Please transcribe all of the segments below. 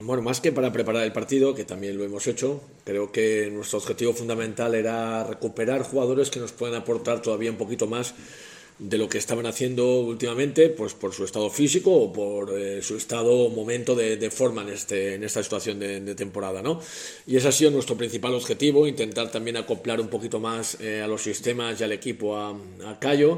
Bueno, más que para preparar el partido, que también lo hemos hecho, creo que nuestro objetivo fundamental era recuperar jugadores que nos puedan aportar todavía un poquito más de lo que estaban haciendo últimamente, pues por su estado físico o por su estado o momento de forma en esta situación de temporada, ¿no? Y ese ha sido nuestro principal objetivo, intentar también acoplar un poquito más a los sistemas y al equipo a Cayo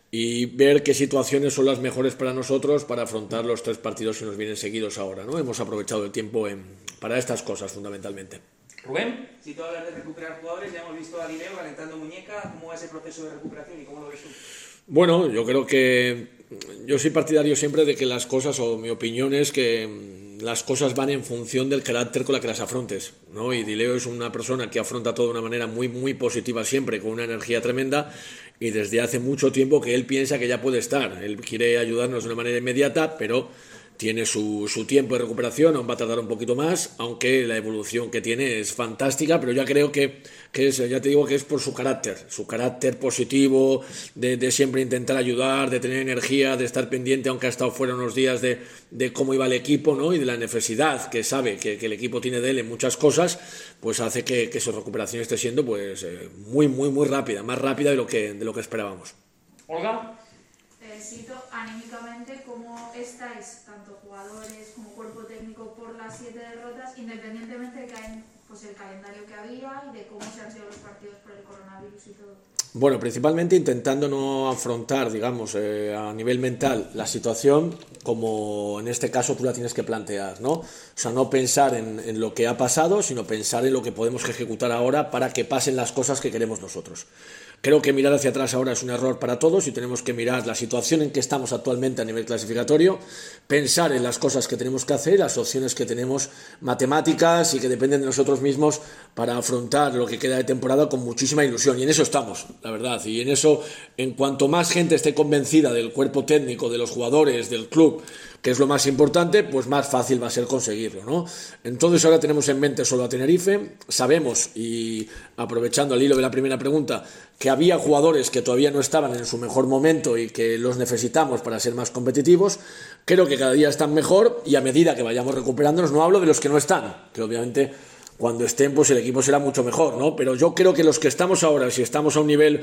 y ver qué situaciones son las mejores para nosotros para afrontar los 3 partidos que nos vienen seguidos ahora, ¿no? Hemos aprovechado el tiempo para estas cosas fundamentalmente. Rubén. Si tú hablas de recuperar jugadores, ya hemos visto a Dileo calentando muñeca. ¿Cómo va ese proceso de recuperación y cómo lo ves tú? Bueno, yo creo que yo soy partidario siempre de que las cosas, o mi opinión es que las cosas van en función del carácter con la que las afrontes, ¿no? Y Dileo es una persona que afronta todo de una manera muy, muy positiva siempre, con una energía tremenda, y desde hace mucho tiempo que él piensa que ya puede estar. Él quiere ayudarnos de una manera inmediata, pero tiene su tiempo de recuperación, aún va a tardar un poquito más, aunque la evolución que tiene es fantástica, pero ya creo que ya te digo que es por su carácter positivo, de siempre intentar ayudar, de tener energía, de estar pendiente, aunque ha estado fuera unos días de cómo iba el equipo, ¿no? Y de la necesidad que sabe que el equipo tiene de él en muchas cosas, pues hace que su recuperación esté siendo pues muy, muy, muy rápida, más rápida de lo que esperábamos. Olga. Cito, anímicamente, ¿cómo estáis, tanto jugadores como cuerpo técnico, por las 7 derrotas, independientemente de que hay, pues, el calendario que había y de cómo se han sido los partidos por el coronavirus y todo? Bueno, principalmente intentando no afrontar, digamos, a nivel mental la situación como en este caso tú la tienes que plantear, ¿no? O sea, no pensar en lo que ha pasado, sino pensar en lo que podemos ejecutar ahora para que pasen las cosas que queremos nosotros. Creo que mirar hacia atrás ahora es un error para todos y tenemos que mirar la situación en que estamos actualmente a nivel clasificatorio, pensar en las cosas que tenemos que hacer, las opciones que tenemos matemáticas y que dependen de nosotros mismos para afrontar lo que queda de temporada con muchísima ilusión. Y en eso estamos, la verdad. Y en eso, en cuanto más gente esté convencida del cuerpo técnico, de los jugadores, del club, que es lo más importante, pues más fácil va a ser conseguirlo, ¿no? Entonces ahora tenemos en mente solo a Tenerife, sabemos, y aprovechando el hilo de la primera pregunta, que había jugadores que todavía no estaban en su mejor momento y que los necesitamos para ser más competitivos. Creo que cada día están mejor y a medida que vayamos recuperándonos, no hablo de los que no están, que obviamente cuando estén pues el equipo será mucho mejor, ¿no? Pero yo creo que los que estamos ahora, si estamos a un nivel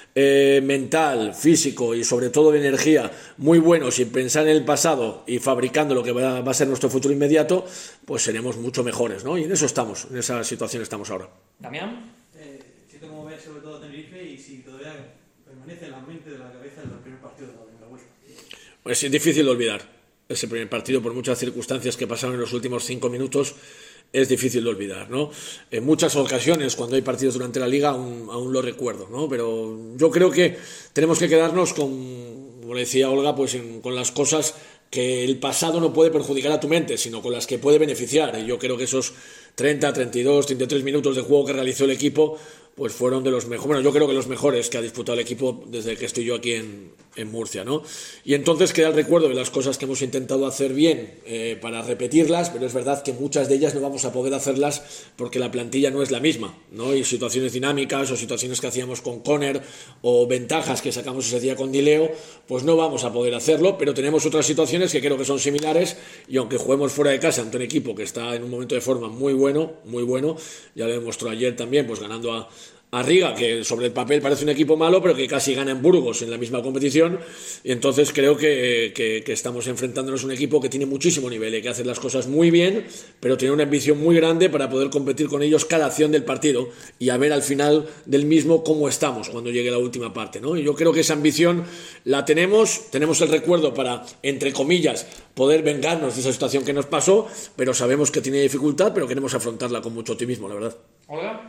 mental, físico y sobre todo de energía muy bueno, sin pensar en el pasado y fabricando lo que va a ser nuestro futuro inmediato, pues seremos mucho mejores, ¿no? Y en eso estamos, en esa situación estamos ahora. Damián. Siento cómo ves sobre todo Tenerife y si todavía permanece en la mente de la cabeza el primer partido de la primera vuelta. Pues es difícil de olvidar ese primer partido por muchas circunstancias que pasaron en los últimos 5 minutos. Es difícil de olvidar, ¿no? En muchas ocasiones, cuando hay partidos durante la Liga, aún lo recuerdo, ¿no? Pero yo creo que tenemos que quedarnos como le decía Olga, pues con las cosas que el pasado no puede perjudicar a tu mente, sino con las que puede beneficiar. Y yo creo que esos 30, 32, 33 minutos de juego que realizó el equipo, pues fueron de los mejores, bueno, yo creo que los mejores que ha disputado el equipo desde que estoy yo aquí en Murcia, ¿no? Y entonces queda el recuerdo de las cosas que hemos intentado hacer bien para repetirlas, pero es verdad que muchas de ellas no vamos a poder hacerlas porque la plantilla no es la misma, ¿no? Y situaciones dinámicas o situaciones que hacíamos con Conner o ventajas que sacamos ese día con Dileo, pues no vamos a poder hacerlo, pero tenemos otras situaciones que creo que son similares y aunque juguemos fuera de casa ante un equipo que está en un momento de forma muy bueno, ya lo demostró ayer también, pues ganando a Riga, que sobre el papel parece un equipo malo, pero que casi gana en Burgos en la misma competición, y entonces creo que estamos enfrentándonos a un equipo que tiene muchísimo nivel y que hace las cosas muy bien, pero tiene una ambición muy grande para poder competir con ellos cada acción del partido y a ver al final del mismo cómo estamos cuando llegue la última parte, ¿no? Y yo creo que esa ambición la tenemos el recuerdo para, entre comillas, poder vengarnos de esa situación que nos pasó, pero sabemos que tiene dificultad, pero queremos afrontarla con mucho optimismo, la verdad. Olga.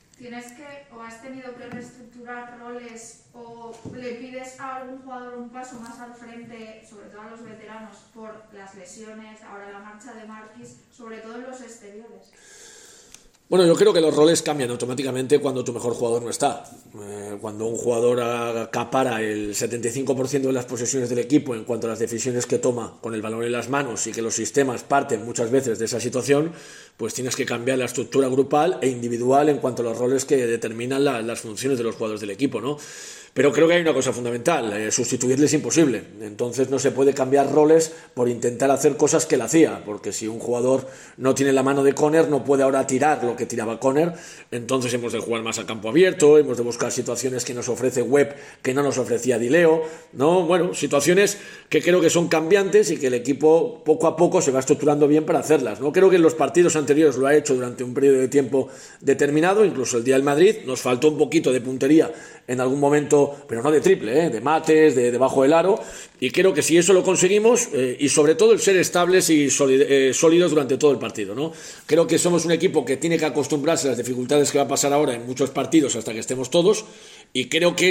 ¿Has tenido que reestructurar roles o le pides a algún jugador un paso más al frente, sobre todo a los veteranos, por las lesiones, ahora la marcha de Marquis, sobre todo en los exteriores? Bueno, yo creo que los roles cambian automáticamente cuando tu mejor jugador no está. Cuando un jugador acapara el 75% de las posesiones del equipo en cuanto a las decisiones que toma con el balón en las manos y que los sistemas parten muchas veces de esa situación, pues tienes que cambiar la estructura grupal e individual en cuanto a los roles que determinan las funciones de los jugadores del equipo, ¿no? Pero creo que hay una cosa fundamental, sustituirle es imposible. Entonces no se puede cambiar roles por intentar hacer cosas que él hacía, porque si un jugador no tiene la mano de Conner, no puede ahora tirar lo que tiraba Conner. Entonces hemos de jugar más a campo abierto, hemos de buscar situaciones que nos ofrece Webb que no nos ofrecía Dileo, ¿no? Bueno, situaciones que creo que son cambiantes y que el equipo poco a poco se va estructurando bien para hacerlas, ¿no? Creo que en los partidos anteriores lo ha hecho durante un periodo de tiempo determinado, incluso el día del Madrid, nos faltó un poquito de puntería en algún momento, pero no de triple, de mates, de debajo del aro, y creo que si eso lo conseguimos, y sobre todo el ser estables y sólidos durante todo el partido, ¿no? Creo que somos un equipo que tiene que acostumbrarse a las dificultades que va a pasar ahora en muchos partidos hasta que estemos todos, y creo que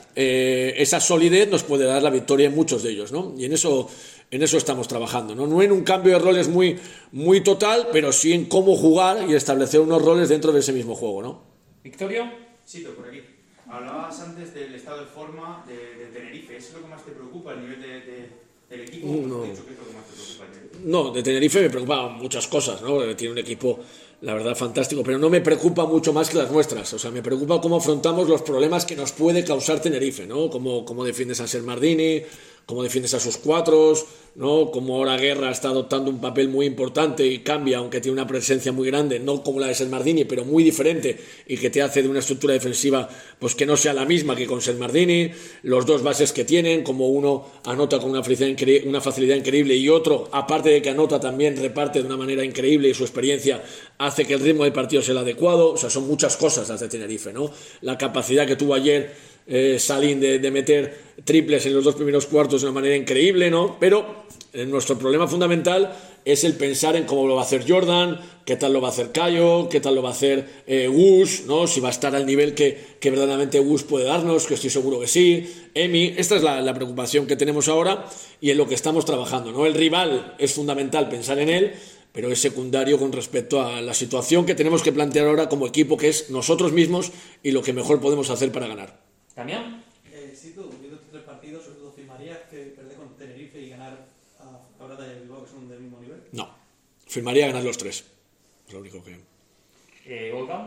esa solidez nos puede dar la victoria en muchos de ellos, ¿no? Y en eso estamos trabajando, ¿no? No en un cambio de roles muy total, pero sí en cómo jugar y establecer unos roles dentro de ese mismo juego, ¿no? Victorio. Sito, por aquí. Hablabas antes del estado de forma de Tenerife. ¿Es lo que más te preocupa, el nivel del equipo? No. ¿Qué es lo que más te preocupa? No, de Tenerife me preocupan muchas cosas, ¿no? Tiene un equipo, la verdad, fantástico, pero no me preocupa mucho más que las nuestras. O sea, me preocupa cómo afrontamos los problemas que nos puede causar Tenerife, ¿no? Cómo defiendes a Ser Mardini, cómo defiendes a sus cuatros, ¿no? Cómo ahora Guerra está adoptando un papel muy importante y cambia, aunque tiene una presencia muy grande, no como la de Ser Mardini, pero muy diferente, y que te hace de una estructura defensiva pues que no sea la misma que con Ser Mardini. Los dos bases que tienen, como uno anota con una facilidad increíble y otro, aparte de que anota, también reparte de una manera increíble, y su experiencia hace que el ritmo del partido sea el adecuado. O sea, son muchas cosas las de Tenerife, ¿no? La capacidad que tuvo ayer Salín de meter triples en los dos primeros cuartos de una manera increíble, ¿no? Pero nuestro problema fundamental es el pensar en cómo lo va a hacer Jordan, qué tal lo va a hacer Cayo, qué tal lo va a hacer Wush, ¿no? Si va a estar al nivel que verdaderamente Wush puede darnos, que estoy seguro que sí. Emi, esta es la preocupación que tenemos ahora y en lo que estamos trabajando, ¿no? El rival es fundamental pensar en él, pero es secundario con respecto a la situación que tenemos que plantear ahora como equipo, que es nosotros mismos y lo que mejor podemos hacer para ganar. Damián. Sí, tú, viendo estos tres partidos, sobre todo firmarías que perder con Tenerife y ganar a Brada y a Bilbao, que son del mismo nivel. No, firmaría ganar los tres. Es lo único que... Olga.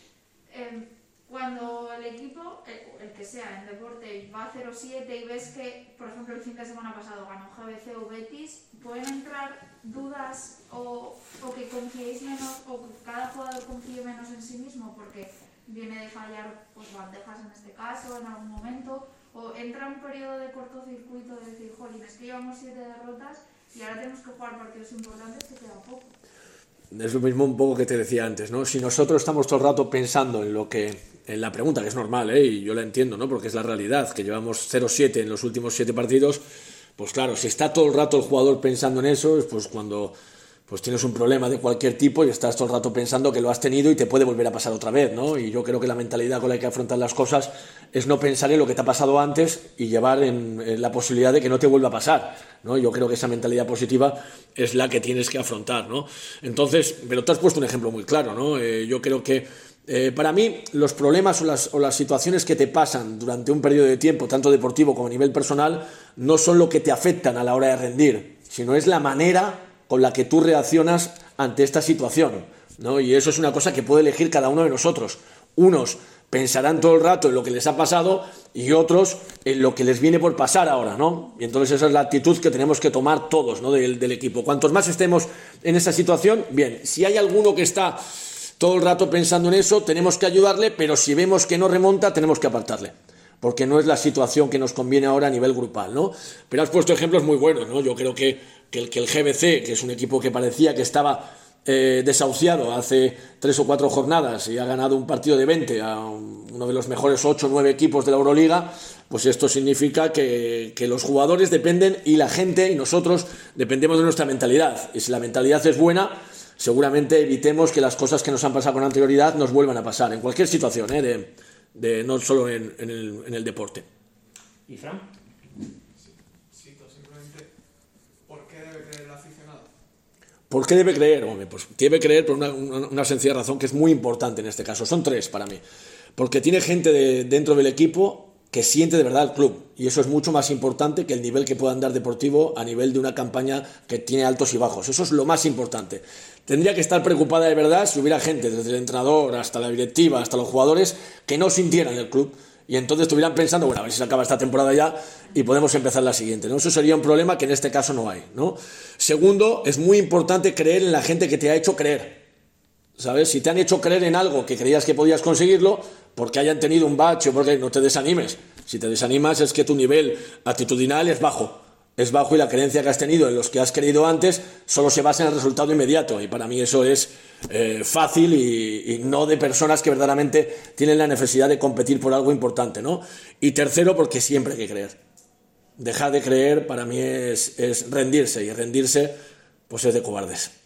Cuando el equipo, el que sea en deporte, va a 0-7 y ves que, por ejemplo, el fin de semana pasado ganó GBC o Betis, ¿pueden entrar dudas o que confiéis menos, o que cada jugador confíe menos en sí mismo porque viene de fallar pues bandejas en este caso en algún momento, o entra un periodo de cortocircuito de decir, jolín, es que llevamos 7 derrotas y ahora tenemos que jugar partidos importantes que queda poco? Es lo mismo un poco que te decía antes, ¿no? Si nosotros estamos todo el rato pensando en la pregunta, que es normal, y yo la entiendo, ¿no? Porque es la realidad, que llevamos 0-7 en los últimos 7 partidos, pues claro, si está todo el rato el jugador pensando en eso, pues cuando pues tienes un problema de cualquier tipo y estás todo el rato pensando que lo has tenido y te puede volver a pasar otra vez, ¿no? Y yo creo que la mentalidad con la que afrontar las cosas es no pensar en lo que te ha pasado antes y llevar en la posibilidad de que no te vuelva a pasar, ¿no? Yo creo que esa mentalidad positiva es la que tienes que afrontar, ¿no? Entonces, pero tú has puesto un ejemplo muy claro, ¿no? Yo creo que para mí los problemas o las situaciones que te pasan durante un periodo de tiempo, tanto deportivo como a nivel personal, no son lo que te afectan a la hora de rendir, sino es la manera con la que tú reaccionas ante esta situación, ¿no? Y eso es una cosa que puede elegir cada uno de nosotros. Unos pensarán todo el rato en lo que les ha pasado y otros en lo que les viene por pasar ahora, ¿no? Y entonces esa es la actitud que tenemos que tomar todos, ¿no? del equipo. Cuantos más estemos en esa situación, bien. Si hay alguno que está todo el rato pensando en eso, tenemos que ayudarle, pero si vemos que no remonta, tenemos que apartarle, porque no es la situación que nos conviene ahora a nivel grupal, ¿no? Pero has puesto ejemplos muy buenos, ¿no? Yo creo que el GBC, que es un equipo que parecía que estaba desahuciado hace 3 o 4 jornadas y ha ganado un partido de 20 a uno de los mejores 8 o 9 equipos de la Euroliga, pues esto significa que los jugadores dependen y la gente y nosotros dependemos de nuestra mentalidad. Y si la mentalidad es buena, seguramente evitemos que las cosas que nos han pasado con anterioridad nos vuelvan a pasar, en cualquier situación, no solo en el deporte. ¿Y Fran? Simplemente, ¿por qué debe creer el aficionado? ¿Por qué debe creer? Hombre, pues debe creer por una sencilla razón que es muy importante en este caso. Son 3 para mí. Porque tiene gente dentro del equipo que siente de verdad el club. Y eso es mucho más importante que el nivel que puedan dar deportivo a nivel de una campaña que tiene altos y bajos. Eso es lo más importante. Tendría que estar preocupada de verdad si hubiera gente, desde el entrenador hasta la directiva, hasta los jugadores, que no sintieran el club y entonces estuvieran pensando, bueno, a ver si se acaba esta temporada ya y podemos empezar la siguiente, ¿no? Eso sería un problema que en este caso no hay, ¿no? Segundo, es muy importante creer en la gente que te ha hecho creer, ¿sabes? Si te han hecho creer en algo que creías que podías conseguirlo, porque hayan tenido un bache o porque no te desanimes. Si te desanimas es que tu nivel actitudinal es bajo y la creencia que has tenido en los que has creído antes solo se basa en el resultado inmediato, y para mí eso es fácil y no de personas que verdaderamente tienen la necesidad de competir por algo importante, ¿no? Y tercero, porque siempre hay que creer. Dejar de creer para mí es rendirse, y rendirse pues es de cobardes.